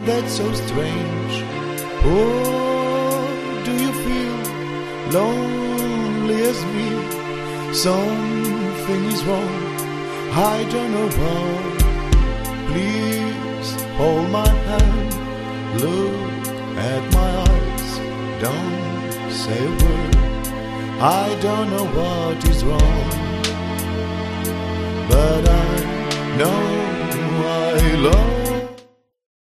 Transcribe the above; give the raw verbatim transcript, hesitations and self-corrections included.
that's so strange? Or do you feel lonely as me? Something is wrong, I don't know what. Please hold my hand, look at my eyes, don't say a word. I don't know what is wrong, but I know I love